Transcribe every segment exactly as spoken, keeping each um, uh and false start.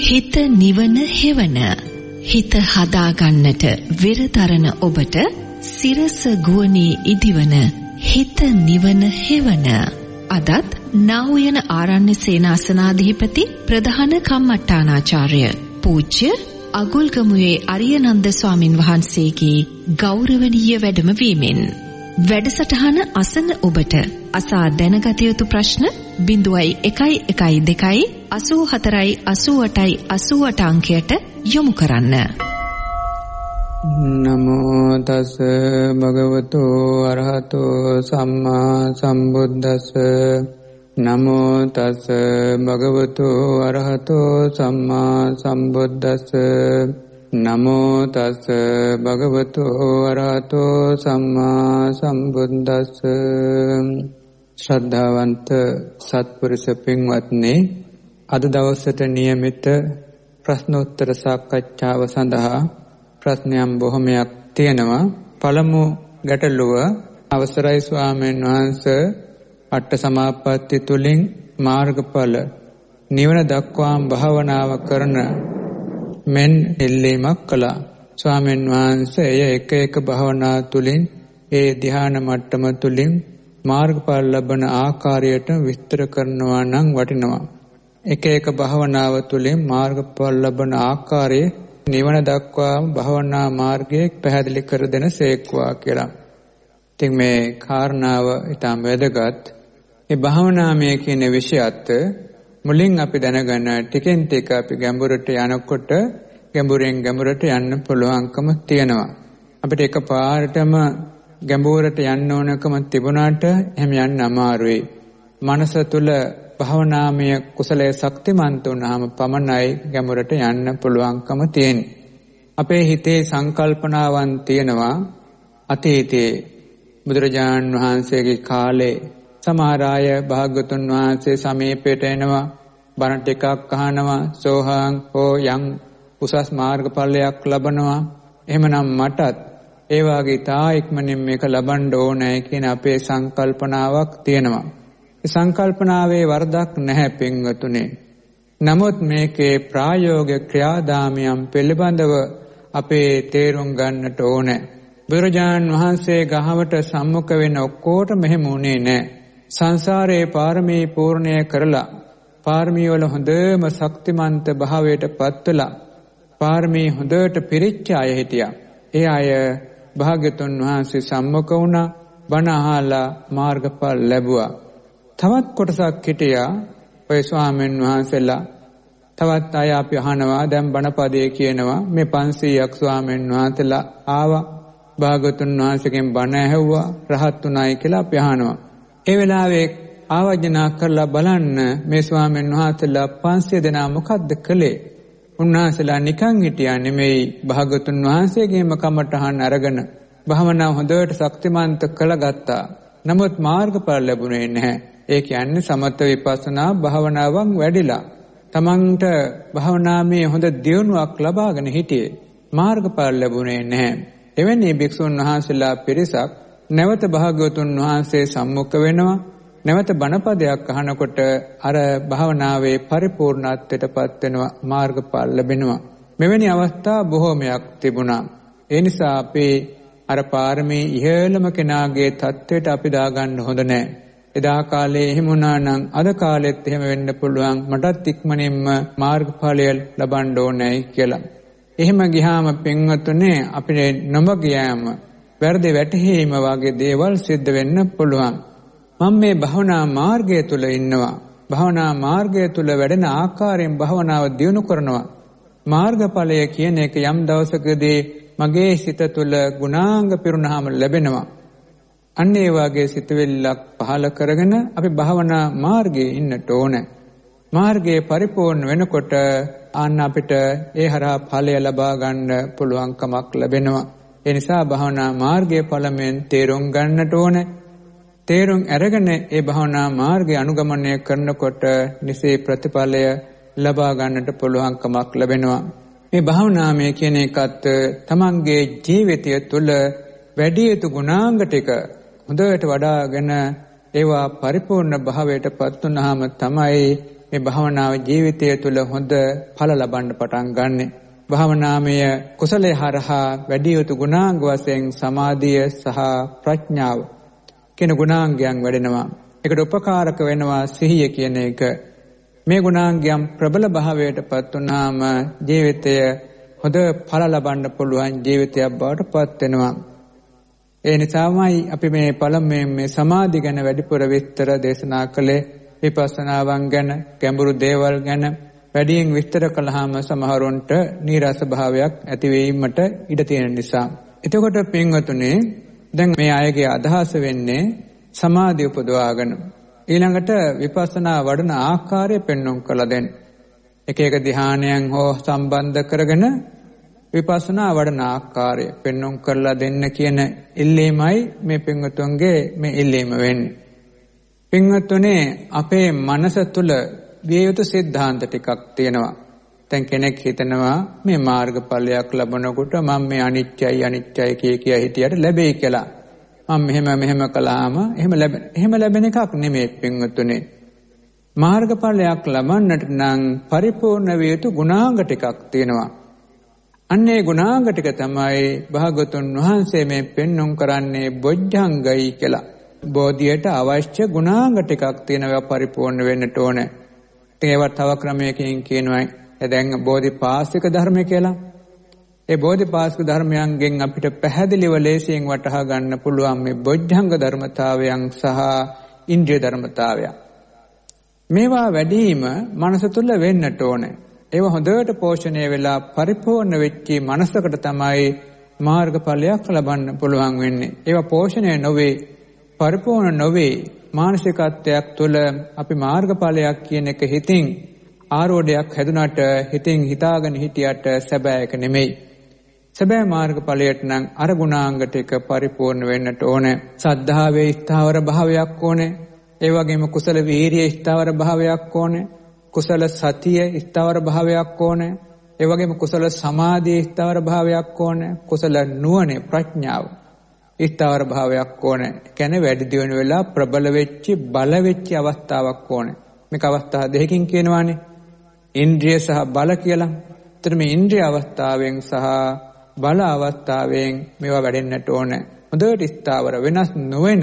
හිත නිවන හෙවන හිත හදාගන්නට විරතරන ඔබට සිරස ගුවනේ ඉදිවන හිත නිවන හෙවන අදත් නා වූ ආරණ්‍ය සේනාසනාධිපති ප්‍රධාන කම්මට්ටානාචාර්ය පූජ්‍ය අගුල්ගමුවේ අරියනන්ද ස්වාමින් වහන්සේගේ ගෞරවනීය වැඩමවීමෙන් වැඩසටහන අසන ඔබට අසා දැනගත යුතු ප්‍රශ්න බිඳුවයි එකයි එකයි දෙකයි අසූ හතරයි අසූ අටයි අසූ අට අංකයට යොමු කරන්න. නමෝ තස් භගවතු අරහතෝ සම්මා සම්බුද්දස්ස නමෝ තස් භගවතු අරහතෝ සම්මා සම්බුද්දස්ස නමෝ තස් භගවතු අරහතෝ සම්මා සම්බුද්දස්ස. ශ්‍රද්ධාවන්ත සත්පුරුෂ පින්වත්නි, අද දවසට නියමිත ප්‍රශ්නෝත්තර සාකච්ඡාව සඳහා ප්‍රශ්නයන් බොහොමයක් තියෙනවා. පළමු ගැටලුව, අවසරයි ස්වාමීන් වහන්සේ, අට සමාපatti තුලින් මාර්ගඵල නිවන දක්වාම භාවනාව කරන මෙන් ඉල්ලීමක් කළා. ස්වාමීන් වහන්සේ එය එක එක භාවනා තුලින් ඒ ධ්‍යාන මට්ටම තුලින් මාර්ගඵල ලබන ආකාරයට විස්තර කරනවා නම් වටිනවා. එක එක භාවනාව තුලින් මාර්ගඵල ලබන ආකාරයේ නිවන දක්වා භාවනා මාර්ගයේ පැහැදිලි කර දෙන සේක්වා කියලා. ඉතින් මේ කාරණාව ඊටම වැදගත්. මේ භාවනාමය කියන විෂයත් මුලින් අපි දැනගන්න ටිකෙන් ටික අපි ගැඹුරට යනකොට ගැඹුරෙන් ගැඹුරට යන්න පුළුවන්කම තියෙනවා. අපිට එකපාරටම ගැඹුරට යන්න ඕනකම තිබුණාට එහෙම යන්න අමාරුයි. මනස තුල භාවනාමය කුසලයේ ශක්තිමන්ත වුණාම පමණයි ගැඹුරට යන්න පුළුවන්කම තියෙන්නේ. අපේ හිතේ සංකල්පනාවන් තියෙනවා. අතීතයේ බුදුරජාණන් වහන්සේගේ කාලේ සමහර අය භාග්‍යවතුන් වහන්සේ සමීපයට එනවා, බණ ටිකක් අහනවා, සෝහං හෝ යම් උසස් මාර්ගඵලයක් ලබනවා. එහෙමනම් මටත් ඒ වාගේ තා ඉක්මනින් මේක ලබන්න ඕනේ කියන අපේ සංකල්පනාවක් තියෙනවා. ඒ සංකල්පනාවේ වරදක් නැහැ පින්වතුනේ. නමුත් මේකේ ප්‍රායෝගික ක්‍රියාදාමයන් පිළිබඳව අපේ තේරුම් ගන්නට ඕනේ. බුදුරජාණන් වහන්සේ ගහවට සම්මුඛ වෙන ඔක්කොට මෙහෙම උනේ නැහැ. සංසාරේ පාරමී පූර්ණය කරලා පාරමී වල හොඳම ශක්තිමන්ත භාවයට පත් වෙලා පාරමී හොඳට පිරිච්ච අය හිටියා. ඒ අය භාග්‍යතුන් වහන්සේ සම්මුඛ වුණා, බණ අහලා මාර්ගඵල ලැබුවා. තවත් කොටසක් හිටියා ඔය ස්වාමීන් වහන්සේලා. තවත් අය අපි අහනවා, දැන් බණපදයේ කියනවා මේ පන්සීයක් ස්වාමීන් වහන්සේලා ආවා, භාග්‍යතුන් වහන්සේගෙන් බණ ඇහුවා, රහත් උනායි කියලා අපි අහනවා. ඒ වෙලාවේ ආවර්ජනා කරලා බලන්න මේ ස්වාමීන් වහන්සේලා පන්සිය දෙනා මොකද්ද කළේ? උන්වහන්සේලා නිකන් හිටියා නෙමෙයි, භාග්‍යවතුන් වහන්සේගේම කමටහන් අරගෙන භාවනාව හොඳට ශක්තිමන්ත කළගත්තා. නමුත් මාර්ගඵල ලැබුණේ නැහැ. ඒ කියන්නේ සමත විපස්සනා භාවනාවන් වැඩිලා තමන්ට භාවනාවේ හොඳ දියුණුවක් ලබාගෙන හිටියේ. මාර්ගඵල ලැබුණේ නැහැ. එවැනි භික්ෂුන් වහන්සේලා පිරිසක් නැවත භාග්‍යවතුන් වහන්සේ සම්මුඛ වෙනවා. නැවත බණපදයක් අහනකොට අර භාවනාවේ පරිපූර්ණත්වයට පත් වෙනවා, මාර්ගඵල ලැබෙනවා. මෙවැනි අවස්ථා බොහෝමයක් තිබුණා. ඒ නිසා අපි අර පාරමී ඉහළම කෙනාගේ தത്വයට අපි දාගන්න හොඳ නැහැ. එදා කාලේ එහෙම වුණා නම් අද කාලෙත් එහෙම වෙන්න පුළුවන්, මටත් ඉක්මනින්ම මාර්ගඵලය ලබන්න ඕනේ කියලා. එහෙම ගියාම පින්වතුනේ අපිට නොමග යෑම, වැරදි වැටහීම වගේ දේවල් සිද්ධ වෙන්න පුළුවන්. මම මේ භවනා මාර්ගය තුල ඉන්නවා. භවනා මාර්ගය තුල වැඩෙන ආකාරයෙන් භවනාව දියුණු කරනවා. මාර්ගඵලය කියන එක යම් දවසකදී මගේ සිත තුල ගුණාංග පිරුණාම ලැබෙනවා. අන්න ඒ වගේ සිතවිල්ලක් පහල කරගෙන අපි භවනා මාර්ගයේ ඉන්නට ඕනේ. මාර්ගයේ පරිපූර්ණ වෙනකොට අන්න අපිට ඒ හරහා ඵලය ලබා ගන්න පුළුවන්කමක් ලැබෙනවා. ඒ නිසා භවනා මාර්ගයේ ඵලයෙන් තේරුම් ගන්නට ඕනේ. තේරුම් අරගෙන ඒ භවනා මාර්ගය අනුගමනය කරනකොට නිසේ ප්‍රතිඵලය ලබා ගන්නට පුළුවන්කමක් ලැබෙනවා. මේ භවනාමය කියන එකත් තමන්ගේ ජීවිතය තුළ වැඩි යුතු ගුණාංග ටික හොඳට වඩාගෙන ඒවා පරිපූර්ණ භාවයට පත් වුනහම තමයි මේ භාවනාව ජීවිතය තුළ හොඳ ඵල ලබන්න පටන් ගන්නෙ. භාවනාමය කුසලයේ හරහා වැඩි යුතු ගුණාංග වශයෙන් සමාධිය සහ ප්‍රඥාව කියන ගුණාංගයන් වැඩෙනවා. ඒකට උපකාරක වෙනවා සිහිය කියන එක. මේ ගුණාංගයන් ප්‍රබල භාවයට පත් වුණාම ජීවිතය හොඳ ඵල ලබන්න පුළුවන් ජීවිතයක් බවට පත් වෙනවා. ඒ නිසාමයි අපි මේ පළමුවෙන් මේ සමාධි ගැන වැඩිපුර විස්තර දේශනා කළේ. විපස්සනාවන් ගැන, ගැඹුරු දේවල් ගැන වැඩියෙන් විස්තර කළාම සමහරුන්ට නීරස භාවයක් ඇති වීමට ඉඩ තියෙන නිසා. එතකොට පින්වතුනි, දැන් මේ අයගේ අදහස වෙන්නේ සමාධිය උපදවාගෙන ඊළඟට විපස්සනා වඩන ආකාරය පෙන්වන්න කළ දෙන්න. එක එක ධ්‍යානයන් හෝ සම්බන්ධ කරගෙන විපස්සනා වඩන ආකාරය පෙන්වන්න කරලා දෙන්න කියන ඉල්ලීමයි මේ පින්වතුන්ගේ මේ ඉල්ලීම වෙන්නේ. පින්වතුනි, අපේ මනස තුල විය යුතු සිද්ධාන්ත ටිකක් තියෙනවා. දැන් කෙනෙක් හිතනවා මේ මාර්ගඵලයක් ලැබනකොට මම මේ අනිත්‍යයි අනිත්‍යයි කිය කිය හිටියට ලැබෙයි කියලා. මම මෙහෙම මෙහෙම කළාම එහෙම ලැබෙන එහෙම ලැබෙන එකක් නෙමෙයි පින්වතුනි. මාර්ගඵලයක් ලබන්නට නම් පරිපූර්ණ විය යුතු ගුණාංග ටිකක් තියෙනවා. අන්නේ ගුණාංග ටික තමයි භාගතුන් වහන්සේ මේ පෙන්눔 කරන්නේ බොජ්ජංගයි කියලා. බෝධියට අවශ්‍ය ගුණාංග ටිකක් තියෙනවා පරිපූර්ණ වෙන්නට ඕනේ. ඒවා තව ක්‍රමයකින් කියනවා දැන් බෝධිපාශික ධර්ම කියලා. ඒ බෝධිපාශික ධර්මයන්ගෙන් අපිට පැහැදිලිව ලේසියෙන් වටහා ගන්න පුළුවන් මේ බොජ්ජංග ධර්මතාවයන් සහ ඉන්ද්‍රිය ධර්මතාවයන්. මේවා වැඩිම මනස තුල වෙන්නට ඕනේ. ඒවා හොඳට පෝෂණය වෙලා පරිපූර්ණ වෙච්ච මනසකට තමයි මාර්ගඵලයක් ලබන්න පුළුවන් වෙන්නේ. ඒවා පෝෂණය නොවේ, පරිපූර්ණ නොවේ මානසිකත්වයක් තුළ අපි මාර්ගඵලයක් කියන එක හිතින් ආරෝඩයක් හැදුනට හිතින් හිතාගෙන හිටියට සැබෑ එක නෙමෙයි. සැබෑ මාර්ගඵලයට නම් අර ගුණාංග ටික පරිපූර්ණ වෙන්නට ඕනේ. සද්ධාවේ ස්ථාවර භාවයක් ඕනේ. ඒ වගේම කුසල වීරිය ස්ථාවර භාවයක් ඕනේ. කුසල සතිය ස්ථාවර භාවයක් ඕනේ. ඒ වගේම කුසල සමාධිය ස්ථාවර භාවයක් ඕනේ. කුසල නුවණ ප්‍රඥාව ස්ථාවර භාවයක් ඕනේ. කියන්නේ වැඩි දියුණු වෙලා ප්‍රබල වෙච්ච බල වෙච්ච අවස්ථාවක් ඕනේ. මේක අවස්ථා දෙකකින් කියනවානේ. ඉන්ද්‍රිය සහ බල කියලා. ඒතර මේ ඉන්ද්‍රිය අවස්ථාවෙන් සහ බල අවස්ථාවෙන් මේවා වැඩෙන්නට ඕනේ. හොඳට ස්ථාවර වෙනස් නොවන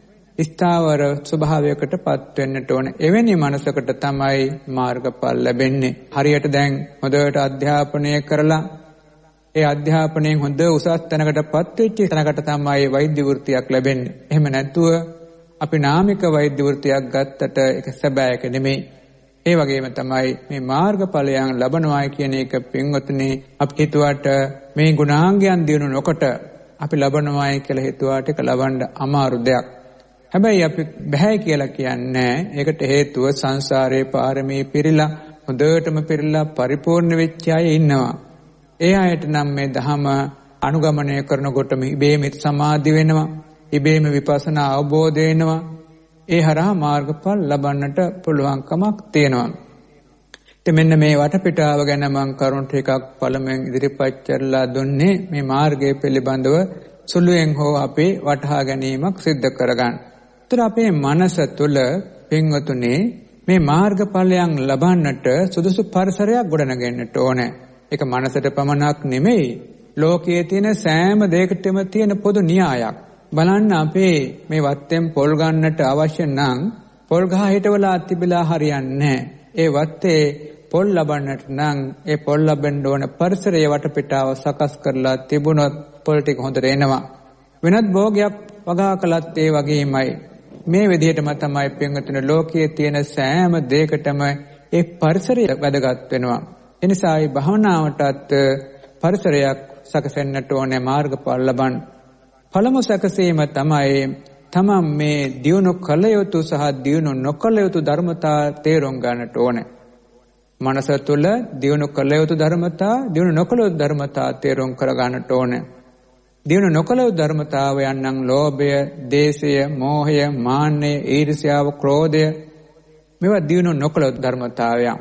ස්ථාවර ස්වභාවයකට පත් වෙන්නට ඕනේ. එවැනි මනසකට තමයි මාර්ගඵල ලැබෙන්නේ. හරියට දැන් හොඳට අධ්‍යාපනය කරලා ඒ අධ්‍යාපනයෙන් හොඳ උසස් තැනකට පත් වෙච්ච තැනකට තමයි වෛද්‍ය වෘත්තියක් ලැබෙන්නේ. එහෙම නැතුව අපි නාමික වෛද්‍ය වෘත්තියක් ගත්තට ඒක සැබෑයක නෙමෙයි. ඒ වගේම තමයි මේ මාර්ගඵලයන් ලබනවායි කියන එක පින්වතුනි, අපි හිතුවට මේ ගුණාංගයන් දිනු නොකොට අපි ලබනවායි කියලා හිතුවට ඒක ලබන්න අමාරු දෙයක්. හැබැයි අපි බෑ කියලා කියන්නේ ඒකට හේතුව සංසාරේ පාරමී පිරීලා හොඳටම පිරීලා පරිපූර්ණ වෙච්ච අය ඉන්නවා. ඒ අයට නම් මේ ධහම අනුගමනය කරනකොටම ඉබේම සමාධි වෙනවා. ඉබේම විපස්සනා අවබෝධ වෙනවා. ඒ හරහා මාර්ගඵල ලබන්නට පුළුවන්කමක් තියෙනවා. ඉතින් මෙන්න මේ වටපිටාව ගැන මම කරුණු ටිකක් පළමුවෙන් ඉදිරිපත් කරලා දුන්නේ මේ මාර්ගය පිළිබඳව සුළුෙන් හෝ අපේ වටහා ගැනීමක් සිද්ධ කරගන්න. ඒතර අපේ මනස තුළ පින්වතුනි මේ මාර්ගඵලයන් ලබන්නට සුදුසු පරිසරයක් ගොඩනගෙන්නට ඕනේ. ඒක මනසට පමණක් නෙමෙයි, ලෝකයේ තියෙන සෑම දෙයකටම තියෙන පොදු න්‍යායක්. බලන්න අපේ මේ වත්තෙන් පොල් ගන්නට අවශ්‍ය නම් පොල් ගහ හිටවලා තිබිලා හරියන්නේ නැහැ. ඒ වත්තේ පොල් ලබන්නට නම් ඒ පොල් ලබන්න ඕන පරිසරයේ වටපිටාව සකස් කරලා තිබුණොත් පොල් ටික හොඳට එනවා. වෙනත් භෝගයක් වගා කළත් ඒ වගේමයි. මේ විදිහටම තමයි පින්වතුනි ලෝකයේ තියෙන සෑම දෙයකටම ඒ පරිසරය වැදගත් වෙනවා. එනිසායි භවනාවටත් පරිසරයක් සකසෙන්නට ඕනේ මාර්ගඵල ලබන්න. පළමු සැකසීම තමයි තමන් මේ දියුණු කළ යුතු සහ දියුණු නොකළ යුතු ධර්මතා තේරුම් ගන්නට ඕනේ. මනස තුළ දියුණු කළ යුතු ධර්මතා, දියුණු නොකළ යුතු ධර්මතා තේරුම් කර ගන්නට ඕනේ. දියුණු නොකළ යුතු ධර්මතාවයන් නම් ලෝභය, දේශය, මෝහය, මාන්නය, ඊර්ෂ්‍යාව, ක්‍රෝධය මේවා දියුණු නොකළ යුතු ධර්මතාවයන්.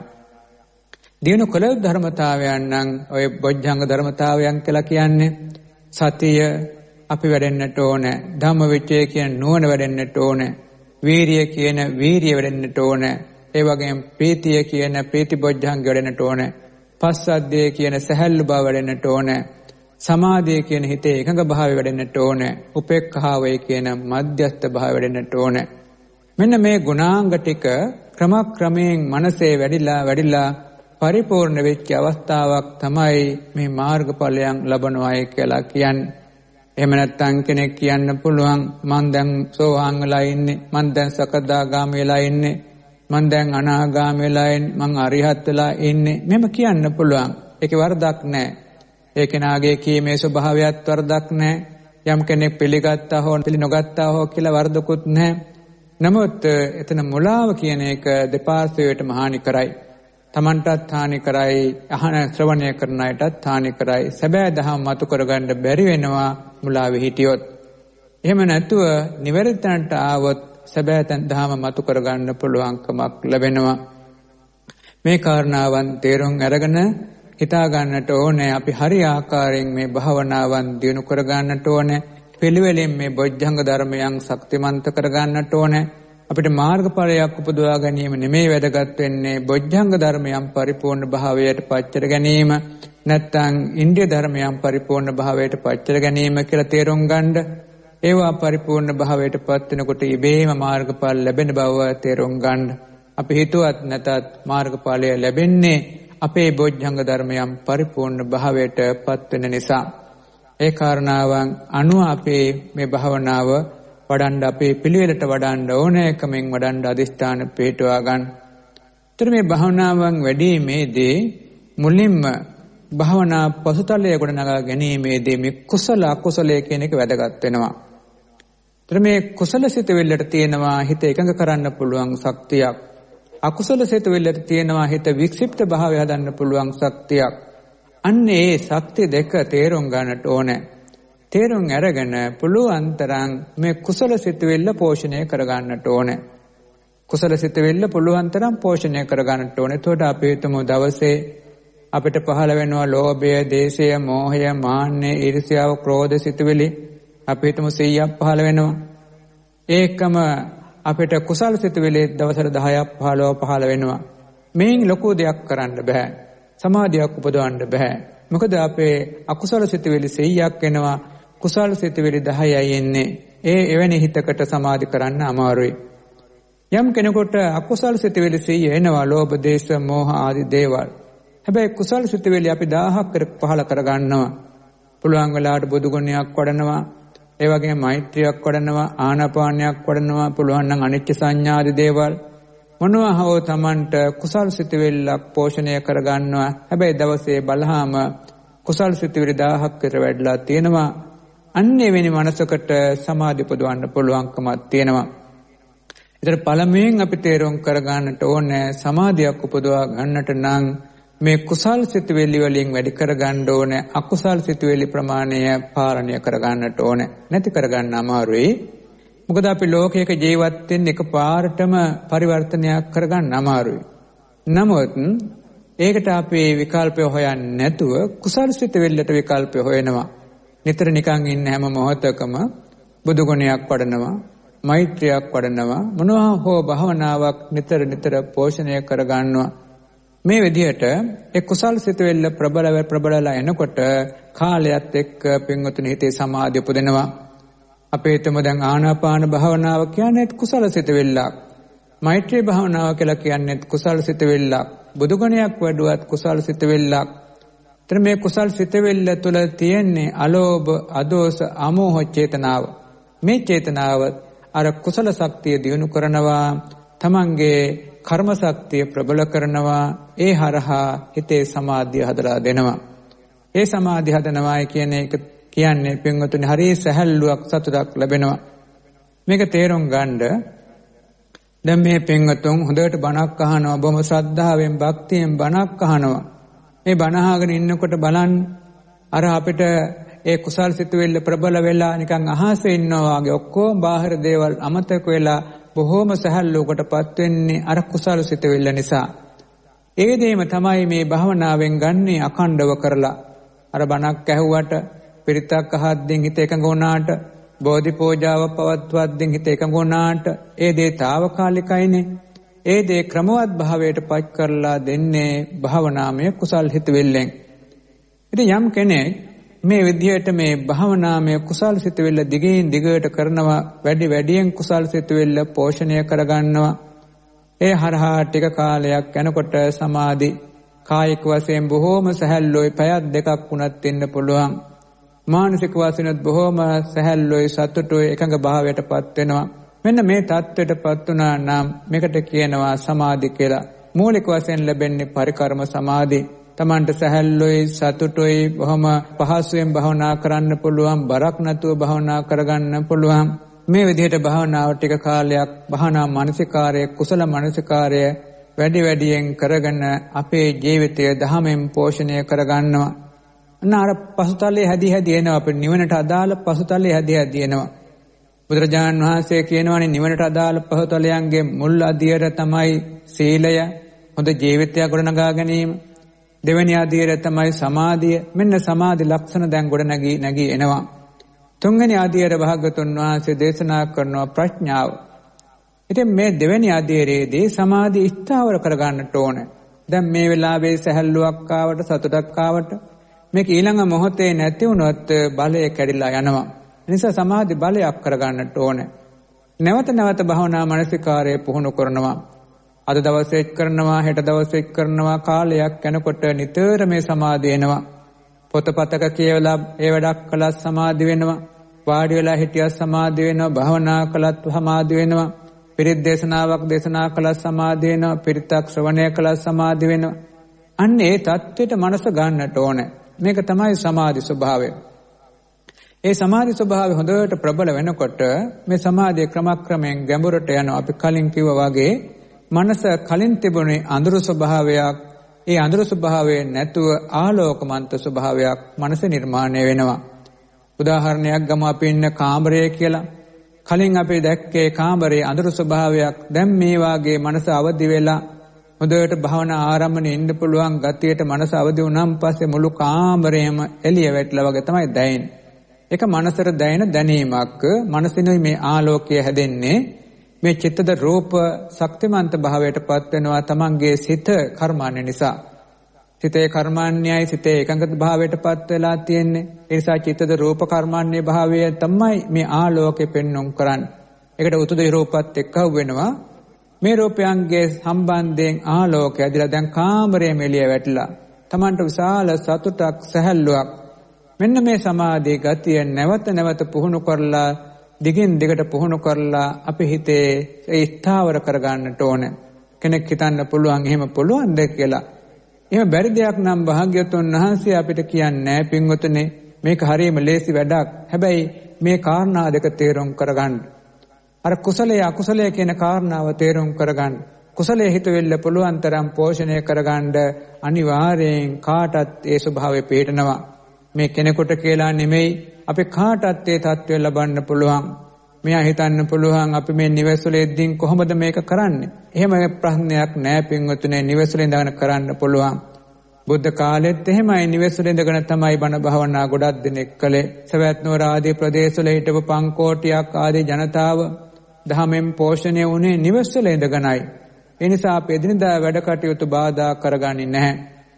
දියුණු කළ යුතු ධර්මතාවයන් නම් ඔය බොජ්ජංග ධර්මතාවයන් කියලා කියන්නේ සතිය අපි වැඩෙන්නට ඕනේ. ධම්මවිචය කියන නුවණ වැඩෙන්නට ඕනේ. වීරිය කියන වීරිය වැඩෙන්නට ඕනේ. ඒ වගේම ප්‍රීතිය කියන ප්‍රීති බොජ්ජංග වැඩෙන්නට ඕනේ. පස්සද්ධිය කියන සැහැල්ලු බව වැඩෙන්නට ඕනේ. සමාධිය කියන හිතේ එකඟ භාවය වැඩෙන්නට ඕනේ. උපේක්ඛාවය කියන මධ්‍යස්ථ භාවය වැඩෙන්නට ඕනේ. මෙන්න මේ ගුණාංග ටික ක්‍රමක්‍රමයෙන් මනසේ වැඩිලා වැඩිලා පරිපූර්ණ වෙච්ච අවස්ථාවක් තමයි මේ මාර්ගඵලයන් ලබනවායි කියලා කියන්නේ. එහෙම නැත්නම් කෙනෙක් කියන්න පුළුවන් මං දැන් සෝවාන් වෙලා ඉන්නේ, මං දැන් සකදාගාමී වෙලා ඉන්නේ, මං දැන් අනාගාමී වෙලා ඉන්නේ, මං අරිහත් වෙලා ඉන්නේ. මෙහෙම කියන්න පුළුවන්. ඒකේ වරදක් නැහැ. ඒ කෙනාගේ කීමේ ස්වභාවයත් වරදක් නැහැ. යම් කෙනෙක් පිළිගත්තා හෝ පිළි නොගත්තා හෝ කියලා වරදකුත් නැහැ. නමුත් එතන මුලාව කියන එක දෙපාර්ශ්වයටම හානි කරයි. තමන්ටත් හානි කරයි, අහන ශ්‍රවණය කරන අයටත් හානි කරයි. සැබෑ දහම මතු කරගන්න බැරි වෙනවා මුලාවේ හිටියොත්. එහෙම නැතුව නිවැරදි තැනට ආවොත් සැබෑ දහම මතු කරගන්න පුළුවන්කමක් ලැබෙනවා. මේ කාරණාවන් තේරුම් අරගෙන හිතා ගන්නට ඕනේ අපි හරි ආකාරයෙන් මේ භාවනාවන් දියුණු කර ගන්නට ඕනේ. පිළිවෙලින් මේ බොජ්ජංග ධර්මයන් ශක්තිමන්ත කර ගන්නට ඕනේ. අපිට මාර්ගඵලයක් උපදවා ගැනීම නෙමෙයි වැදගත් වෙන්නේ බොජ්ජංග ධර්මයන් පරිපූර්ණ භාවයට පත්කර ගැනීම නැත්නම් ඉන්ද්‍රිය ධර්මයන් පරිපූර්ණ භාවයට පත්කර ගැනීම කියලා තේරුම් ගන්න. ඒවා පරිපූර්ණ භාවයට පත් වෙනකොට ඉබේම මාර්ගඵල ලැබෙන බව තේරුම් ගන්න. අපි හිතුවත් නැතත් මාර්ගඵලය ලැබෙන්නේ අපේ බොජ්ජංග ධර්මයන් පරිපූර්ණ භාවයට පත් වෙන නිසා. ඒ කාරණාවන් අනුව අපේ මේ භාවනාව වඩන්න අපේ පිළිවෙලට වඩන්න ඕනෑකමින් වඩන්න අධිෂ්ඨාන පිටවා ගන්න. ඒතර මේ භාවනාවන් වැඩිීමේදී මුලින්ම භාවනා පසුතලයේ ගොඩනගා ගැනීමේදී මේ කුසල අකුසල කියන එක වැදගත් වෙනවා. ඒතර මේ කුසල සිතවිල්ලට තියෙනවා හිත එකඟ කරන්න පුළුවන් ශක්තියක්. අකුසල සිතවිල්ලට තියෙනවා හිත වික්ෂිප්ත භාවය හදන්න පුළුවන් ශක්තියක්. අන්න ඒ ශක්තිය දෙක තේරුම් ගන්නට ඕනේ. තේරුම් අරගෙන පුළුවන් තරම් මේ කුසල සිතවිල්ල පෝෂණය කරගන්නට ඕනේ. කුසල සිතවිල්ල පුළුවන් තරම් පෝෂණය කරගන්නට ඕනේ. එතකොට අපි හිතමු දවසේ අපිට පහළ වෙනවා ලෝභය, දේශය, මෝහය, මාන්නය, ඊර්ෂ්‍යාව, ක්‍රෝධ සිතවිලි. අපි හිතමු සීයක් පහළ වෙනවා. ඒකම අපිට කුසල සිතවිලි දවසට දහයක් පහළව පහළ වෙනවා. මේන් ලොකු දෙයක් කරන්න බෑ. සමාධියක් උපදවන්න බෑ. මොකද අපේ අකුසල සිතවිලි සීයක් එනවා. කුසල සිතවිලි දහයයි එන්නේ. ඒ එවැනි හිතකට සමාධි කරන්න අමාරුයි. යම් කෙනෙකුට අකුසල සිතවිලි සීය එනවා, ලෝභ, දේශ, මෝහ ආදී දේවල්. හැබැයි කුසල සිතවිලි අපි දහයක් කර පහල කරගන්නවා. පුළුවන් වෙලාවට බුදු ගුණයක් වඩනවා, ඒ වගේම මෛත්‍රියක් වඩනවා, ආනාපානයක් වඩනවා, පුළුවන් නම් අනිච්ච සංඥා ආදී දේවල් මොනවා හෝ Tamanට කුසල් සිතවිල්ලක් පෝෂණය කරගන්නවා. හැබැයි දවසේ බලහම කුසල් සිතවිලි දහයක් කර වැඩිලා තියෙනවා. අන්නේ වෙනි මනසකට සමාධි උපදවන්න පුළුවන්කමක් තියෙනවා. ඒතර පළමුවෙන් අපි තේරුම් කරගන්නට ඕනේ සමාධියක් උපදවා ගන්නට නම් මේ කුසල් සිතවිලි වලින් වැඩි කරගන්න ඕනේ. අකුසල් සිතවිලි ප්‍රමාණය පාලනය කරගන්නට ඕනේ. නැති කරගන්න අමාරුයි. මොකද අපි ලෝකයක ජීවත් වෙන්නේ එකපාරටම පරිවර්තනයක් කරගන්න අමාරුයි. නමුත් ඒකට අපි විකල්පය හොයන්නේ නැතුව කුසල් සිතවිල්ලට විකල්පය හොයනවා. නිතර නිකන් ඉන්න හැම මොහොතකම බුදු ගුණයක් වඩනවා, මෛත්‍රියක් වඩනවා, මොනවා හෝ භාවනාවක් නිතර නිතර පෝෂණය කරගන්නවා. මේ විදිහට ඒ කුසල් සිතවිල්ල ප්‍රබල ප්‍රබලලා එනකොට කාලයත් එක්ක පින්වතුනි හිතේ සමාධිය උපදිනවා. අපේ හිතමු දැන් ආනාපාන භාවනාව කියන්නේ කුසල සිතවිල්ලක්. මෛත්‍රී භාවනාව කියලා කියන්නේ කුසල සිතවිල්ලක්. බුදු ගුණයක් වඩුවත් කුසල සිතවිල්ලක්. තර මේ කුසල් සිතවිල්ල තුළ තියෙන්නේ අලෝභ, අදෝස, අමෝහ චේතනාව. මේ චේතනාව අර කුසල ශක්තිය දියුණු කරනවා, තමන්ගේ කර්ම ශක්තිය ප්‍රබල කරනවා. ඒ හරහා හිතේ සමාධිය හදලා දෙනවා. ඒ සමාධිය හදනවා කියන එක කියන්නේ පින්වතුනි හරිය සැහැල්ලුවක්, සතුටක් ලැබෙනවා. මේක තේරුම් ගන්න දැන් මේ පින්වතුන් හොඳට බණක් අහනවා, බොහොම ශ්‍රද්ධාවෙන් භක්තියෙන් බණක් අහනවා. මේ බණ අහගෙන ඉන්නකොට බලන්න අර අපිට ඒ කුසල් සිතුවිල්ල ප්‍රබල වෙලා නිකන් අහසේ ඉන්නවා වගේ ඔක්කොම බාහිර දේවල් අමතක වෙලා බොහොම සැහැල්ලුවකටපත් වෙන්නේ අර කුසල් සිතුවිල්ල නිසා. ඒ දෙයම තමයි මේ භාවනාවෙන් ගන්නේ අඛණ්ඩව කරලා. අර බණක් ඇහුවට, පිරිතක් අහද්දී හිත එකඟ වුණාට, බෝධි පූජාව පවත්වද්දී හිත එකඟ වුණාට ඒ දේ తాවකාලිකයිනේ. ඒ දේ ක්‍රමවත් භාවයට පත් කරලා දෙන්නේ භාවනාමය කුසල් හිතවිල්ලෙන්. ඉතින් යම් කෙනෙක් මේ විදිහට මේ භාවනාමය කුසල් සිතවිල්ල දිගින් දිගට කරනවා, වැඩි වැඩියෙන් කුසල් සිතවිල්ල පෝෂණය කරගන්නවා. ඒ හරහා ටික කාලයක් යනකොට සමාධි කායික වශයෙන් බොහෝම සැහැල්ලුයි, පැයක් දෙකක් වුණත් ඉන්න පුළුවන්. මානසික වශයෙන්ත් බොහෝම සැහැල්ලුයි, සතුටුයි, එකඟ භාවයටපත් වෙනවා. මෙන්න මේ தත්ත්වයටපත් වුණා නම් මේකට කියනවා සමාධි කියලා. මූලික වශයෙන් ලැබෙන්නේ පරිකර්ම සමාධි. තමන්ට සැහැල්ලුයි, සතුටුයි, බොහොම පහසුවෙන් භාවනා කරන්න පුළුවන්, බරක් නැතුව භාවනා කරගන්න පුළුවන්. මේ විදිහට භාවනාව ටික කාලයක් භාවනා මානසිකාරය, කුසල මානසිකාරය වැඩි වැඩියෙන් කරගෙන අපේ ජීවිතය දහමෙන් පෝෂණය කරගන්නවා. අනාර පසුතලයේ හැදි හැදි එනවා. අපේ නිවනට අදාළ පසුතලයේ හැදි හැදි එනවා. බුදුරජාණන් වහන්සේ කියනවානේ නිවනට අදාළ පසුතලයන්ගේ මුල් අදියර තමයි සීලය, හොඳ ජීවිතයක් ගොඩනගා ගැනීම. දෙවෙනි අදියර තමයි සමාධිය. මෙන්න සමාධි ලක්ෂණ දැන් ගොඩ නැගී නැගී එනවා. තුන්වෙනි අදියර භාගතුන් වහන්සේ දේශනා කරනවා ප්‍රඥාව. ඉතින් මේ දෙවෙනි අදියරේදී සමාධි ස්ථාවර කරගන්නට ඕන. දැන් මේ වෙලාවේ සැහැල්ලුවක් ආවට, සතුටක් ආවට මේක ඊළඟ මොහොතේ නැති වුණොත් බලය කැඩිලා යනවා. නිසා සමාධි බලයක් කරගන්නට ඕන. නැවත නැවත භාවනා මානසිකාරය පුහුණු කරනවා. අද දවසේ කරනවා, හෙට දවසේ කරනවා, කාලයක් යනකොට නිතර මේ සමාධිය එනවා. පොතපතක කියවලා ඒ වැඩක් කළත් සමාධි වෙනවා. වාඩි වෙලා හිටියත් සමාධි වෙනවා. භාවනා කළත් සමාධි වෙනවා. පිරිත් දේශනාවක් දේශනා කළත් සමාධි වෙනවා. පිරිතක් ශ්‍රවණය කළත් සමාධි වෙනවා. අන්න ඒ தත්ත්වයට මනස ගන්නට ඕනේ. මේක තමයි සමාධි ස්වභාවය. ඒ සමාධි ස්වභාවය හොඳට ප්‍රබල වෙනකොට මේ සමාධිය ක්‍රමක්‍රමයෙන් ගැඹුරට යනවා. අපි කලින් කිව්වා වගේ මනස කලින් තිබුණේ අඳුරු ස්වභාවයක්. ඒ අඳුරු ස්වභාවය නැතුව ආලෝකමන්ත ස්වභාවයක් මනස නිර්මාණය වෙනවා. උදාහරණයක් ගමු. අපි ඉන්න කාමරය කියලා. කලින් අපි දැක්කේ කාමරයේ අඳුරු ස්වභාවයක්. දැන් මේ වාගේ මනස අවදි වෙලා හොඳට භාවනා ආරම්භනේ ඉන්න පුළුවන් ගතියට මනස අවදි වුණාන් පස්සේ මුළු කාමරයම එළිය වැටලා වගේ තමයි දැනෙන්නේ. ඒක මනසට දැනෙන දැනීමක්. මනසිනුයි මේ ආලෝකය හැදෙන්නේ. මේ චිත්තද රූප ශක්තිමන්ත භාවයට පත් වෙනවා තමන්ගේ සිත කර්මාන්‍ය නිසා. සිතේ කර්මාන්‍යයි, සිතේ එකඟ භාවයට පත් වෙලා තියෙන්නේ. ඒ නිසා චිත්තද රූප කර්මාන්‍ය භාවය තමයි මේ ආලෝකේ පෙන්වුම් කරන්නේ. ඒකට උතුදේ රූපත් එක්ක වෙනවා. මේ රූපයන්ගේ සම්බන්ධයෙන් ආලෝකය ඇදලා දැන් කාමරයේ එළිය වැටිලා තමන්ට විශාල සතුටක්, සැහැල්ලුවක්. මෙන්න මේ සමාධියේ ගතිය නැවත නැවත පුහුණු කරලා දිගින් දිගට පුහුණු කරලා අපි හිතේ ඒ ස්ථාවර කරගන්නට ඕන. කෙනෙක් හිතන්න පුළුවන් එහෙම පුළුවන්ද කියලා. එහෙම බැරි දෙයක් නම් භාග්‍යවතුන් වහන්සේ අපිට කියන්නේ පින්වතුනි මේක හරියම ලේසි වැඩක්. හැබැයි මේ කාරණා දෙක තේරුම් කරගන්න. අර කුසලයේ අකුසලයේ කියන කාරණාව තේරුම් කරගන්න. කුසලයේ හිතෙල්ල පුළුවන් තරම් පෝෂණය කරගන්න අනිවාර්යෙන් කාටත් ඒ ස්වභාවය පිළිටනවා. මේ කෙනෙකුට කියලා නෙමෙයි අපි කාටත් ඒ தත්ත්වය ලබන්න පුළුවන්. මෙයා හිතන්න පුළුවන් අපි මේ නිවෙස්වල ඉඳින් කොහොමද මේක කරන්නේ? එහෙම ප්‍රශ්නයක් නෑ පින්වතුනේ. නිවෙස්වල ඉඳගෙන කරන්න පුළුවන්. බුද්ධ කාලෙත් එහෙමයි නිවෙස්වල ඉඳගෙන තමයි බණ භාවනා ගොඩක් දෙනෙක් කළේ. සවැත් නුවර ආදී ප්‍රදේශවල හිටපු පංකෝටියක් ආදී ජනතාව දහමෙන් පෝෂණය වුණේ නිවෙස්වල ඉඳගෙනයි. ඒ නිසා අපි එදිනදා වැඩ කටයුතු බාධා කරගන්නේ නැහැ.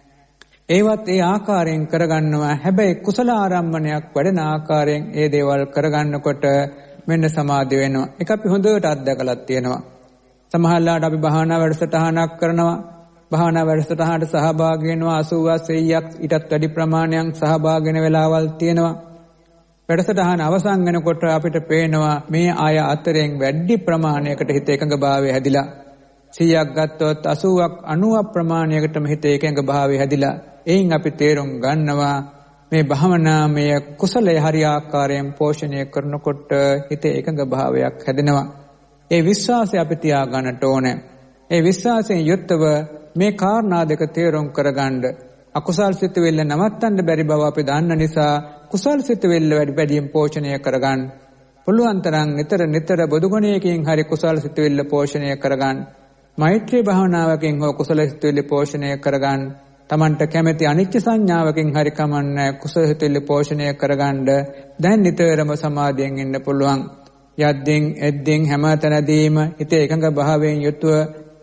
ඒවත් ඒ ආකාරයෙන් කරගන්නවා. හැබැයි කුසල ආරම්භණයක් වැඩෙන ආකාරයෙන් ඒ දේවල් කරගන්නකොට මෙන්න සමාධි වෙනවා. ඒක අපි හොඳට අත්දකලා තියෙනවා. සමහරවිට අපි භාවනා වැඩසටහනක් කරනවා. භාවනා වැඩසටහනට සහභාගී වෙනවා අසූවක් සීයක් ඊටත් වැඩි ප්‍රමාණයක් සහභාගී වෙන වෙලාවල් තියෙනවා. වැඩසටහන අවසන් වෙනකොට අපිට පේනවා මේ අය අතරින් වැඩි ප්‍රමාණයකට හිත එකඟභාවය හැදිලා. සීයක් ගත්තොත් අසූවක් අනූවක් ප්‍රමාණයකටම හිත එකඟභාවය හැදිලා. එයින් අපි තේරුම් ගන්නවා මේ භාවනාමය කුසලයේ හරි ආකාරයෙන් පෝෂණය කරනකොට හිතේ එකඟ භාවයක් හැදෙනවා. ඒ විශ්වාසය අපි තියාගන්නට ඕනේ. ඒ විශ්වාසයෙන් යුක්තව මේ කාරණා දෙක තේරුම් කරගන්න අකුසල් සිතුවිල්ල නවත්තන්න බැරි බව අපි දන්න නිසා කුසල් සිතුවිල්ල වැඩි වැඩියෙන් පෝෂණය කරගන්න. පුළුවන් තරම් නිතර නිතර බුදුගුණයකින් හරි කුසල් සිතුවිල්ල පෝෂණය කරගන්න. මෛත්‍රී භාවනාවකින් හෝ කුසල සිතුවිල්ල පෝෂණය කරගන්න. තමන්ට කැමැති අනිච්ච සංඥාවකින් හරි කමන්නේ කුසල සිතුවිලි පෝෂණය කරගන්න දැන් නිතරම සමාධියෙන් ඉන්න පුළුවන්. යද්දෙන් එද්දෙන් හැම තැනදීම හිතේ එකඟ භාවයෙන් යුතුව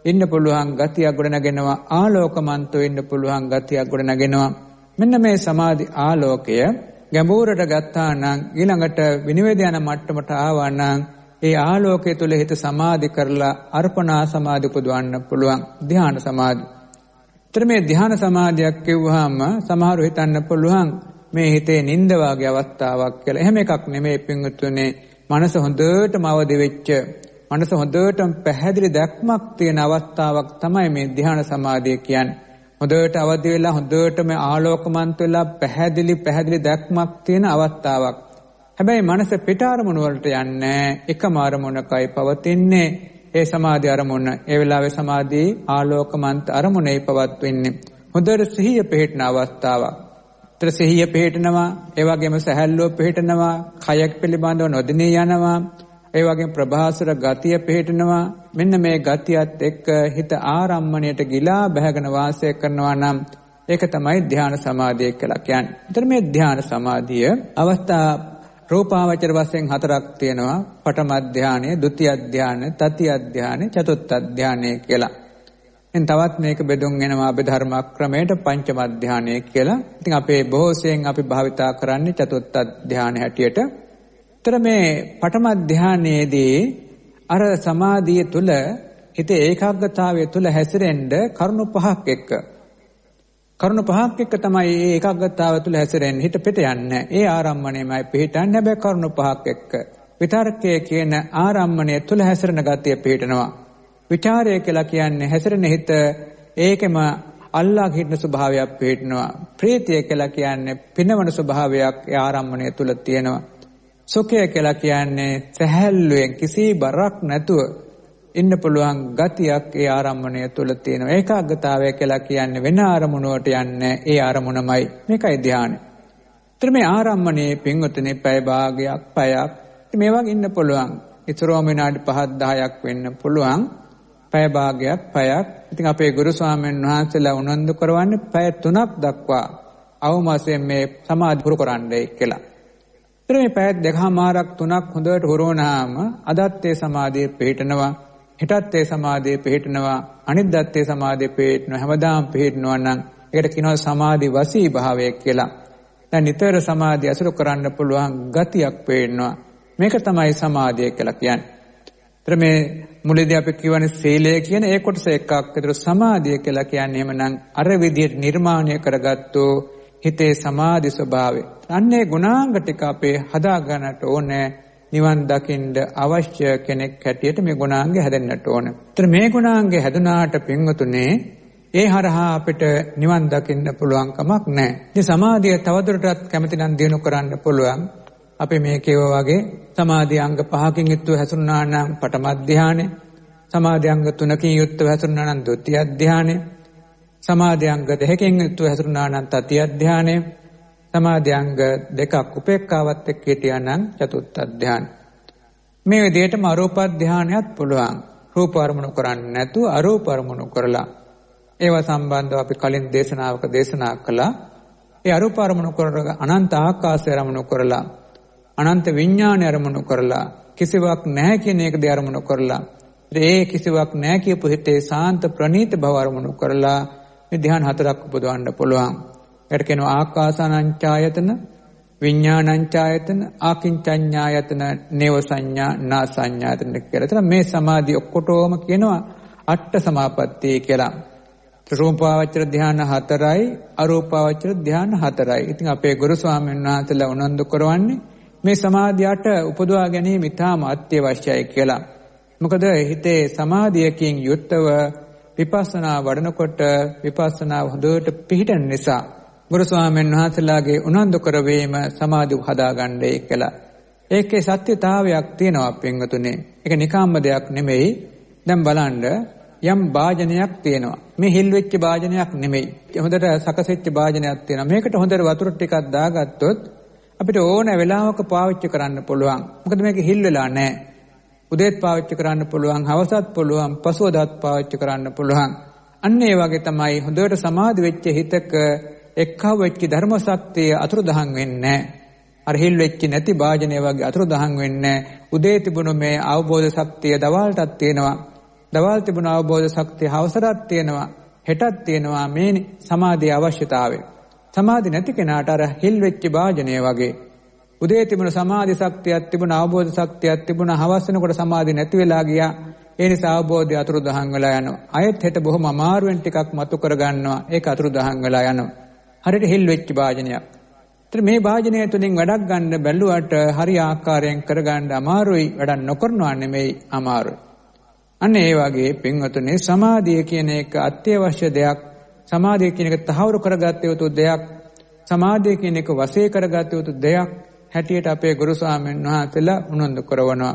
ඉන්න පුළුවන් ගතියක් ගොඩනගෙනවා. ආලෝකමන්තව ඉන්න පුළුවන් ගතියක් ගොඩනගෙනවා. මෙන්න මේ සමාධි ආලෝකය ගැඹුරට ගත්තා නම් ඊළඟට විනිවිද යන මට්ටමට ආවා නම් ඒ ආලෝකය තුල හිත සමාධි කරලා අර්පණා සමාධි උපදවන්න පුළුවන්. ධ්‍යාන සමාධි. ඊට මේ ධ්‍යාන සමාධියක් කිව්වහම සමහරව හිතන්න පුළුවන් මේ හිතේ නිින්ද වාගේ අවස්ථාවක් කියලා. එහෙම එකක් නෙමෙයි පින්වතුනේ. මනස හොඳටම අවදි වෙච්ච, මනස හොඳටම පැහැදිලි දැක්මක් තියෙන අවස්ථාවක් තමයි මේ ධ්‍යාන සමාධිය කියන්නේ. හොඳට අවදි වෙලා හොඳටම ආලෝකමන්ත වෙලා පැහැදිලි පැහැදිලි දැක්මක් තියෙන අවස්ථාවක්. හැබැයි මනස පිට අරමුණු වලට යන්නේ එකම අරමුණකයි පවතින්නේ. ඒ සමාධි අරමුණ. ඒ වෙලාවේ සමාධි ආලෝකමන්ත අරමුණේ පවත්වෙන්නේ. හොඳට සිහිය පිහිටන අවස්ථාවක්. තර සිහිය පිහිටනවා, ඒ වගේම සැහැල්ලුව පිහිටනවා, කයක් පිළිබඳව නොදිනී යනවා, ඒ වගේම ප්‍රභාසර ගතිය පිහිටනවා. මෙන්න මේ ගතියත් එක්ක හිත ආරම්මණයට ගිලා බහගෙන වාසය කරනවා නම් ඒක තමයි ධ්‍යාන සමාධිය කියලා කියන්නේ. ඒතර මේ ධ්‍යාන සමාධිය අවස්ථා රූපාවචර වශයෙන් හතරක් තියෙනවා. පඨම ධ්‍යානය, ဒုတိ ය ධ්‍යානය, තතිය ධ්‍යානය, චතුර්ථ ධ්‍යානය කියලා. එන් තවත් මේක බෙදුම් වෙනවා අභිධර්ම ක්‍රමයට පංචම ධ්‍යානය කියලා. ඉතින් අපේ බොහෝසෙන් අපි භාවිතා කරන්නේ චතුර්ථ ධ්‍යානය හැටියට. ඒතර මේ පඨම ධ්‍යානයේදී අර සමාධිය තුල හිතේ ඒකාග්‍රතාවය තුල හැසිරෙන්න කරුණු පහක් එක්ක කරුණු පහක් එක්ක තමයි මේ ඒකාග්‍රතාවය තුල හැසිරෙන්න හිත පිට යන්නේ. ඒ ආරම්මණයමයි පිහිටන්නේ. හැබැයි කරුණු පහක් එක්ක විතර්කයේ කියන ආරම්මණය තුල හැසිරෙන ගතිය පිහිටනවා. විචාරය කියලා කියන්නේ හැසිරෙන හිත ඒකෙම අල්ලා හිටින ස්වභාවයක් පිහිටනවා. ප්‍රීතිය කියලා කියන්නේ පිනවන ස්වභාවයක් ඒ ආරම්මණය තුල තියෙනවා. සුඛය කියලා කියන්නේ සැහැල්ලුවෙන් කිසි බරක් නැතුව ඉන්න පුළුවන් ගතියක් ඒ ආරම්මණය තුල තියෙනවා. ඒකාග්‍රතාවය කියලා කියන්නේ වෙන අරමුණකට යන්නේ ඒ අරමුණමයි. මේකයි ධානය. ඊට මේ ආරම්මණයේ පින්වතුනි පැය භාගයක් පැයක් මේ වගේ ඉන්න පුළුවන්. ඉතරෝම විනාඩි පහක් දහයක් වෙන්න පුළුවන්. පැය භාගයක් පැයක්. ඉතින් අපේ ගුරු ස්වාමීන් වහන්සේලා උනන්දු කරවන්නේ පැය තුනක් දක්වා අවමාසයෙන් මේ සමාධි පුරු කරන්නයි කියලා. ඊට මේ පැය දෙකමාරක් තුනක් හොඳට හුරුවනාම අදත් ඒ සමාධිය පිහිටනවා. හිතත් ඒ සමාධිය පිහිටනවා. අනිද්දත් ඒ සමාධිය පිහිටනවා. හැමදාම පිහිටනවා නම් ඒකට කියනවා සමාධි වසී භාවය කියලා. දැන් නිතර සමාධිය අසුරු කරන්න පුළුවන් ගතියක් පේනවා. මේක තමයි සමාධිය කියලා කියන්නේ. ඊට මේ මුලදී අපි කියවනේ සීලය කියන ඒ කොටස එකක්. ඒතර සමාධිය කියලා කියන්නේ එහෙමනම් අර විදිහට නිර්මාණය කරගත්තෝ හිතේ සමාධි ස්වභාවය. අන්නේ ගුණාංග ටික අපේ හදා ගන්නට ඕනේ. නිවන් දකින්න අවශ්‍ය කෙනෙක් හැටියට මේ ගුණාංගය හැදෙන්නට ඕන. ඒතර මේ ගුණාංගය හැදුනාට පින්වතුනේ ඒ හරහා අපිට නිවන් දකින්න පුළුවන් කමක් නැහැ. ඉතින් සමාධිය තවදුරටත් කැමති නම් දිනු කරන්න පුළුවන්. අපි මේ කියව වගේ සමාධි අංග පහකින් යුක්තව හැසිරුණා නම් පඨම ධානය, සමාධි අංග තුනකින් යුක්තව හැසිරුණා නම් ဒုတိ ය ධානය, සමාධි අංග දෙකකින් යුක්තව හැසිරුණා නම් තතිය ධානය, සමාධි අංග දෙකක් උපේක්ඛාවත් එක්ක හිටියා නම් චතුර්ථ ධානය. මේ විදිහටම අරූප ධානයත් පුළුවන්. රූප අරමුණු කරන්නේ නැතුව අරූප අරමුණු කරලා ඒවා සම්බන්ධව අපි කලින් දේශනාවක දේශනා කළා. ඒ අරූප අරමුණු කරලා අනන්ත ආකාශය අරමුණු කරලා අනන්ත විඥානය අරමුණු කරලා කිසිවක් නැහැ කියන එක දී අරමුණු කරලා ඒ කිසිවක් නැහැ කියපු හිතේ සාන්ත ප්‍රණීත භව අරමුණු කරලා මේ ධ්‍යාන හතරක් උපදවන්න පුළුවන්. ඒකට කියනවා ආකාසානංචායතන, විඥානංචායතන, ආකින්චඤ්ඤායතන, නේව සංඥා, නා සංඥායතන කියලා. එතන මේ සමාධිය ඔක්කොටම කියනවා අට්ඨ සමාපත්තිය කියලා. රූපාවචර ධ්‍යාන හතරයි, අරූපාවචර ධ්‍යාන හතරයි. ඉතින් අපේ ගුරු ස්වාමීන් වහන්සේලා උනන්දු කරවන්නේ මේ සමාධියට උපදවා ගැනීම ඉතාම අත්‍යවශ්‍යයි කියලා. මොකද හිතේ සමාධියකින් යුක්තව විපස්සනා වඩනකොට විපස්සනා හොඳට පිහිටන නිසා ගුරු ස්වාමීන් වහන්සේලාගේ උනන්දු කරවීම සමාධිය හදාගන්නයි කියලා. ඒකේ සත්‍යතාවයක් තියෙනවා පින්වතුනේ. ඒක නිකම්ම දෙයක් නෙමෙයි. දැන් බලන්න යම් වාජනයක් තියෙනවා. මේ හිල් වෙච්ච වාජනයක් නෙමෙයි. හොඳට සකසෙච්ච වාජනයක් තියෙනවා. මේකට හොඳට වතුර ටිකක් දාගත්තොත් අපිට ඕන වෙලාවක පාවිච්චි කරන්න පුළුවන්. මොකද මේක හිල් වෙලා නැහැ. උදේත් පාවිච්චි කරන්න පුළුවන්, හවසත් පුළුවන්, පසුවදත් පාවිච්චි කරන්න පුළුවන්. අන්න ඒ වගේ තමයි හොඳට සමාධි වෙච්ච හිතක එක්කව වෙච්ච ධර්ම ශක්තිය අතුරුදහන් වෙන්නේ නැහැ. අර හිල් වෙච්ච නැති වාජනය වගේ අතුරුදහන් වෙන්නේ නැහැ. උදේ තිබුණු මේ අවබෝධ ශක්තිය දවල්ටත් තියෙනවා. දවල් තිබුණ අවබෝධ ශක්තිය හවසටත් තියෙනවා, හෙටත් තියෙනවා මේ සමාධියේ අවශ්‍යතාවය. සමාධි නැති කෙනාට අර හිල් වෙච්ච වාජනය වගේ උදේ තිබුණ සමාධි ශක්තියක් තිබුණ අවබෝධ ශක්තියක් තිබුණ හවස වෙනකොට සමාධි නැති වෙලා ගියා. ඒ නිසා අවබෝධය අතුරුදහන් වෙලා යනවා. ආයෙත් හෙට බොහොම අමාරුවෙන් ටිකක් මතු කර ගන්නවා. ඒක අතුරුදහන් වෙලා යනවා. හරියට හිල් වෙච්ච වාජනයක්. ඒතර මේ වාජනය තුලින් වැඩක් ගන්න බැලුවට හරි ආකාරයෙන් කරගන්න අමාරුයි. වැඩක් නොකරනවා නෙමෙයි අමාරුයි. අන්න ඒ වගේ පින්වතුනි සමාධිය කියන එක අත්‍යවශ්‍ය දෙයක්. සමාධිය කියන එක තහවුරු කරගත යුතු දෙයක්. සමාධිය කියන එක වශී කරගත යුතු දෙයක් හැටියට අපේ ගුරු ස්වාමීන් වහන්සේලා උනන්දු කරවනවා.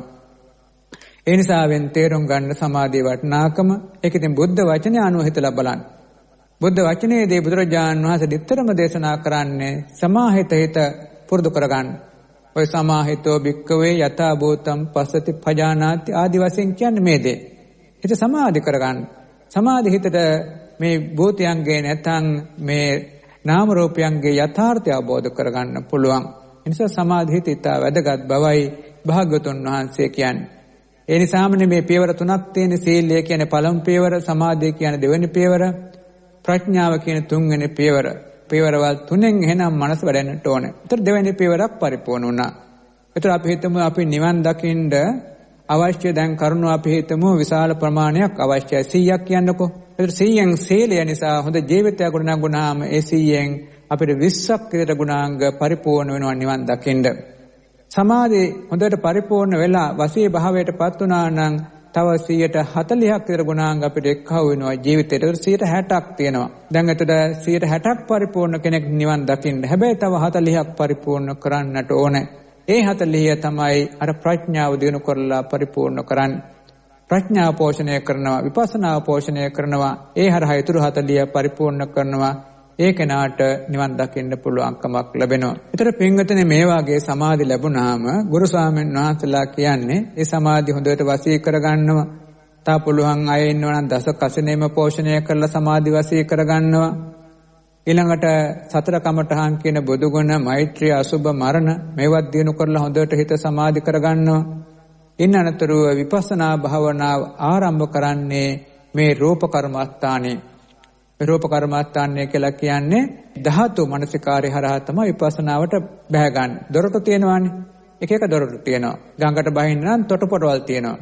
ඒ නිසාවෙන් තේරුම් ගන්න සමාධියේ වටිනාකම ඒක ඉතින් බුද්ධ වචනය අනුව හිතලා බලන්න. බුද්ධ වචනයේදී බුදුරජාණන් වහන්සේ දෙතරම දේශනා කරන්නේ සමාහිත හිත පුරුදු කරගන්න. ඔය සමාහිතෝ භික්කවේ යථා භූතම් පස්සති පජානාති ආදි වශයෙන් කියන්නේ මේ දේ. හිත සමාධි කරගන්න. සමාධි හිතට මේ භූතයන්ගේ නැත්නම් මේ නාම රූපයන්ගේ යථාර්ථය අවබෝධ කරගන්න පුළුවන්. ඒ නිසා සමාධි හිත ඉතා වැදගත් බවයි භාග්‍යවතුන් වහන්සේ කියන්නේ. ඒ නිසාම මේ පියවර තුනක් තියෙන සීලය කියන්නේ පළමු පියවර, සමාධිය කියන්නේ දෙවෙනි පියවර, ප්‍රඥාව කියන්නේ තුන්වෙනි පියවර. පියවරවල් තුනෙන් එහෙනම් මනස වැඩෙන්නට ඕනේ. ඒතර දෙවෙනි පියවරක් පරිපූර්ණ වුණා. ඒතර අපි හිතමු අපි නිවන් දකින්න අවශ්‍ය දැන් කරුණු අපි හිතමු විශාල ප්‍රමාණයක් අවශ්‍යයි. සීයක් කියන්නකෝ. ඒතර සීයෙන් සීලය නිසා හොඳ ජීවිතයක් ගොඩනගුණාම ඒ සීයෙන් අපිට විස්සක් විතර ගුණාංග පරිපූර්ණ වෙනවා නිවන් දකින්න. සමාධි හොඳට පරිපූර්ණ වෙලා වශී භාවයට පත් වුණා නම් තව සියයට හතළිහක් විතර ගුණාංග අපිට එක්කව වෙනවා ජීවිතේට. ඒතර සියයට හැටක් තියෙනවා. දැන් එතකොට සියයට හැටක් පරිපූර්ණ කෙනෙක් නිවන් දකින්න. හැබැයි තව හතළිහක් පරිපූර්ණ කරන්නට ඕනේ. ඒ හතළිහ තමයි අර ප්‍රඥාව දිනු කරලා පරිපූර්ණ කරන්නේ. ප්‍රඥාව පෝෂණය කරනවා, විපස්සනාව පෝෂණය කරනවා. ඒ හරහා ඊතුරු හතළිහ පරිපූර්ණ කරනවා. ඒ කෙනාට නිවන් දකින්න පුළුවන්කමක් ලැබෙනවා. ඒතර පින්වතුනි මේ වාගේ සමාධි ලැබුණාම ගුරු ස්වාමීන් වහන්සේලා කියන්නේ ඒ සමාධි හොඳට වශී කරගන්නවා. තා පුළුවන් අය ඉන්නවා නම් දස කසිනේම පෝෂණය කරලා සමාධි වශී කරගන්නවා. ඊළඟට සතර කමඨහන් කියන බුදුගුණ, මෛත්‍රිය, අසුභ, මරණ මේවත් දිනු කරලා හොඳට හිත සමාධි කරගන්නවා. ඉන්න අනතුරුව විපස්සනා භාවනාව ආරම්භ කරන්නේ මේ රූප කර්මස්ථානේ. රූප කර්මස්ථානය කියලා කියන්නේ ධාතු මනසිකාරය හරහා තමයි විපස්සනාවට බැහැ ගන්න. දොරටු තියෙනවානේ. එක එක දොරටු තියෙනවා. ගඟට බහින්න නම් තොටුපොළවල් තියෙනවා.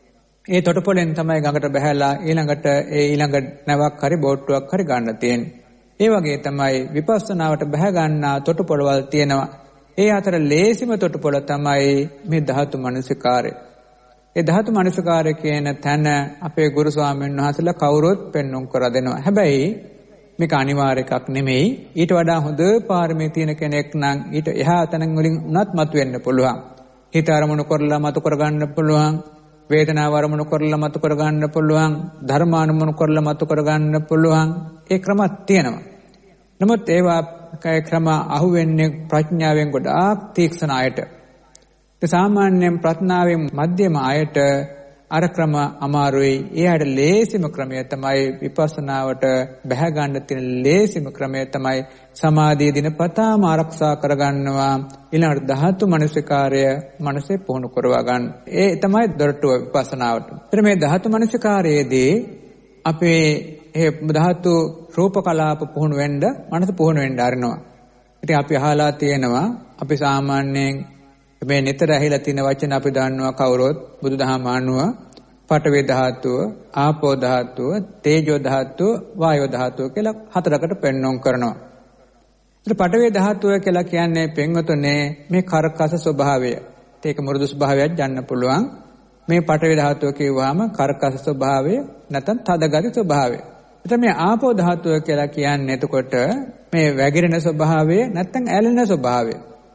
ඒ තොටුපොළෙන් තමයි ගඟට බහැලා ඊළඟට ඒ ඊළඟ නැවක් හරි බෝට්ටුවක් හරි ගන්න තියෙන්නේ. ඒ වගේ තමයි විපස්සනාවට බැහැ ගන්නා තොටුපොළවල් තියෙනවා. ඒ අතර ලේසිම තොටුපොළ තමයි මේ ධාතු මනසිකාරය. ඒ ධාතු මනසිකාරය කියන තැන අපේ ගුරු ස්වාමීන් වහන්සේලා කවුරුත් පෙන්වුම් කර දෙනවා. හැබැයි මේක අනිවාර්ය එකක් නෙමෙයි. ඊට වඩා හොඳ පාරමී තියෙන කෙනෙක් නම් ඊට එහා තැන් වලින් උනත් මතුවෙන්න පුළුවන්. හිත අරමුණු කරලා මතු කරගන්න පුළුවන්. වේදනාව අරමුණු කරලා මතු කරගන්න පුළුවන්. ධර්ම අරමුණු කරලා මතු කරගන්න පුළුවන්. ඒ ක්‍රමත් තියෙනවා. නමුත් ඒවා ක්‍රම අහුවෙන්නේ ප්‍රඥාවෙන් ගොඩාක් තීක්ෂණ අයට. සාමාන්‍යයෙන් ප්‍රඥාවෙන් මධ්‍යම අයට අර ක්‍රම අමාරුයි. එයාට ලේසිම ක්‍රමය තමයි විපස්සනාවට බැහැ ගන්න තියෙන ලේසිම ක්‍රමය තමයි සමාධිය දිනපතාම ආරක්ෂා කරගන්නවා. ඊළඟට ධාතු මනසිකාරය මනසේ පුහුණු කරවා ගන්න. ඒ තමයි දොරටුව විපස්සනාවට. ඊට මේ ධාතු මනසිකාරයේදී අපේ ඒ ධාතු රූප කලාප පුහුණු වෙන්න මනස පුහුණු වෙන්න ආරනවා. ඉතින් අපි අහලා තියෙනවා අපි සාමාන්‍යයෙන් මේ නිතර ඇහිලා තියෙන වචන අපි දන්නවා කවුරුත් බුදුදහම අනුව පඨවි ධාතුව, ආපෝ ධාතුව, තේජෝ ධාතුව, වායෝ ධාතුව කියලා හතරකට පෙන්වන්න කරනවා. ඉතින් පඨවි ධාතුව කියලා කියන්නේ පෙන්වතුනේ මේ කර්කස ස්වභාවය. ඒක මෘදු ස්වභාවයක් ගන්න පුළුවන්. මේ පඨවි ධාතුව කියවහම කර්කස ස්වභාවය නැත්නම් තදගති ස්වභාවය. එතන මේ ආපෝ ධාතුව කියලා කියන්නේ එතකොට මේ වැగిරෙන ස්වභාවය නැත්නම් ඇලෙන ස්වභාවය.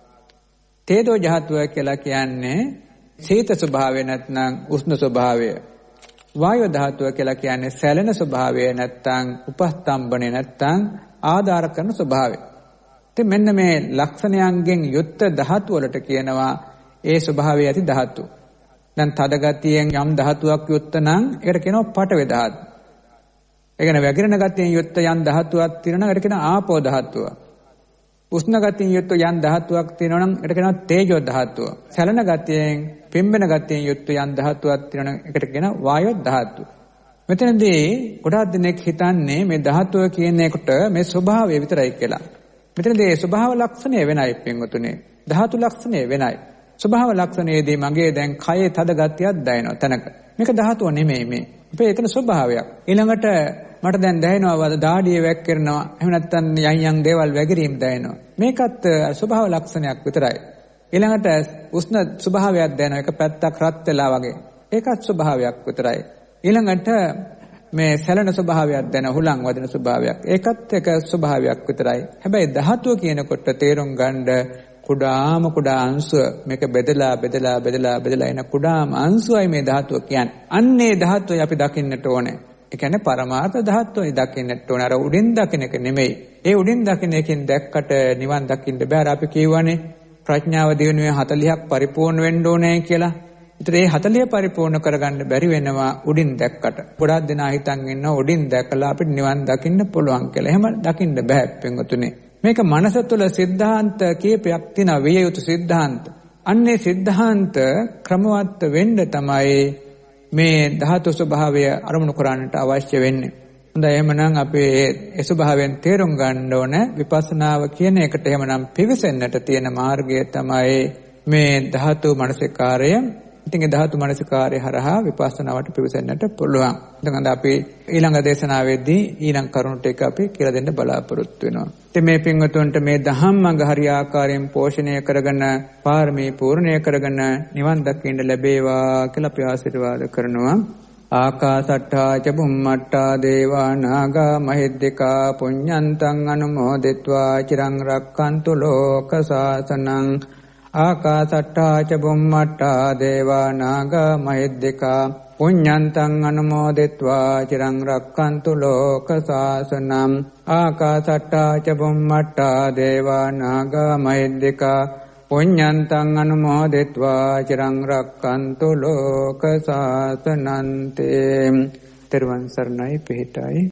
තේජෝ ධාතුව කියලා කියන්නේ සීත ස්වභාවය නැත්නම් උෂ්ණ ස්වභාවය. වායෝ ධාතුව කියලා කියන්නේ සැලෙන ස්වභාවය නැත්නම් උපස්තම්භනේ නැත්නම් ආධාර කරන ස්වභාවය. ඉතින් මෙන්න මේ ලක්ෂණයන්ගෙන් යුක්ත ධාතු වලට කියනවා ඒ ස්වභාවය ඇති ධාතු. දැන් තද ගතියෙන් යම් ධාතුවක් යුක්ත නම් ඒකට කියනවා පඨවි ධාතු. ඒ කියන්නේ වැగిරෙන ගතියෙන් යුක්ත යම් ධාතුවක් තියෙනවා නම් ඒකට කියනවා ආපෝ ධාතුව. උෂ්ණ ගතියෙන් යුක්ත යම් ධාතුවක් තියෙනවා නම් ඒකට කියනවා තේජෝ ධාතුව. සැලෙන ගතියෙන් පිම්බෙන ගතියෙන් යුක්ත යම් ධාතුවක් තියෙනවා නම් ඒකට කියනවා වායෝ ධාතුව. මෙතනදී ගොඩාක් දෙනෙක් හිතන්නේ මේ ධාතුව කියන එකට මේ ස්වභාවය විතරයි කියලා. මෙතනදී ස්වභාව ලක්ෂණය වෙනයි පින්වතුනේ. ධාතු ලක්ෂණය වෙනයි. ස්වභාව ලක්ෂණයේදී මගේ දැන් කයේ තද ගතියක් දැනෙනවා තැනක. මේක ධාතුව නෙමෙයි මේ. අපේ එතන ස්වභාවයක්. ඊළඟට මට දැන් දැනෙනවා වද දාඩිය වැක්කිරනවා. එහෙම නැත්නම් යම් යම් දේවල් වැగిරීම් දැනෙනවා. මේකත් ස්වභාව ලක්ෂණයක් විතරයි. ඊළඟට උෂ්ණ ස්වභාවයක් දැනෙනවා. එක පැත්තක් රත් වෙලා වගේ. ඒකත් ස්වභාවයක් විතරයි. ඊළඟට මේ සැලෙන ස්වභාවයක් දැන හුලං වදින ස්වභාවයක්. ඒකත් එක ස්වභාවයක් විතරයි. හැබැයි ධාතුව කියනකොට තේරුම් ගන්න කුඩාම කුඩා අංශුව මේක බෙදලා බෙදලා බෙදලා බෙදලා එන කුඩාම අංශුවයි මේ ධාතුව කියන්නේ. අන්නේ ධාතුවයි අපි දකින්නට ඕනේ. ඒ කියන්නේ පරමාර්ථ ධාතුවයි දකින්නට ඕනේ. අර උඩින් දකින්න එක නෙමෙයි. ඒ උඩින් දකින්න එකෙන් දැක්කට නිවන් දකින්න බෑ. අපි කියවනේ ප්‍රඥාව දිනුවේ හතළිහක් පරිපූර්ණ වෙන්න ඕනේ කියලා. ඒතර ඒ හතළිහ පරිපූර්ණ කරගන්න බැරි වෙනවා උඩින් දැක්කට. ගොඩාක් දෙනා හිතන් ඉන්නවා උඩින් දැකලා අපිට නිවන් දකින්න පුළුවන් කියලා. එහෙම දකින්න බෑ පින්වතුනි. මේක මනස තුළ සිද්ධාන්ත කීපයක් තියෙනවා විය යුතු සිද්ධාන්ත. අන්නේ සිද්ධාන්ත ක්‍රමවත් වෙන්න තමයි මේ ධාතු ස්වභාවය අරමුණු කරන්නට අවශ්‍ය වෙන්නේ. හොඳයි එහෙමනම් අපි ඒ ස්වභාවයෙන් තේරුම් ගන්න ඕන විපස්සනාව කියන එකට එහෙමනම් පිවිසෙන්නට තියෙන මාර්ගය තමයි මේ ධාතු මනසිකාරය. ඉතින් ඒ ධාතු මනසිකාරය හරහා විපස්සනාවට පිවිසෙන්නට පුළුවන්. දැන් අපි ඊළඟ දේශනාවේදී ඊළඟ කරුණු ටික අපි කියලා දෙන්න බලාපොරොත්තු වෙනවා. ඉතින් මේ පින්වතුන්ට මේ ධම්මංග හරි ආකාරයෙන් පෝෂණය කරගෙන පාරමී පූර්ණය කරගෙන නිවන් දකින්න ලැබේවා කියලා අපි ආශිර්වාද කරනවා. ආකාසට්ඨා ච බුම්මට්ඨා දේවා නාග මහිද්దికා පුඤ්ඤන්තං අනුමෝදිත්වා චිරං රක්ඛන්තු ලෝක සාසනං. ආකාසට්ඨා ච බුම්මට්ඨා දේවා නාග මහිද්దికා පුඤ්ඤන්තං අනුමෝදිත්වා චිරං රක්ඛන්තු ලෝක සාසනං. ආකාසට්ඨා ච බුම්මට්ඨා දේවා නාග මහිද්దికා පුඤ්ඤන්තං අනුමෝදිත්වා චිරං රක්ඛන්තු ලෝක සාසනං. තෙරුවන් සරණයි පිහිටයි.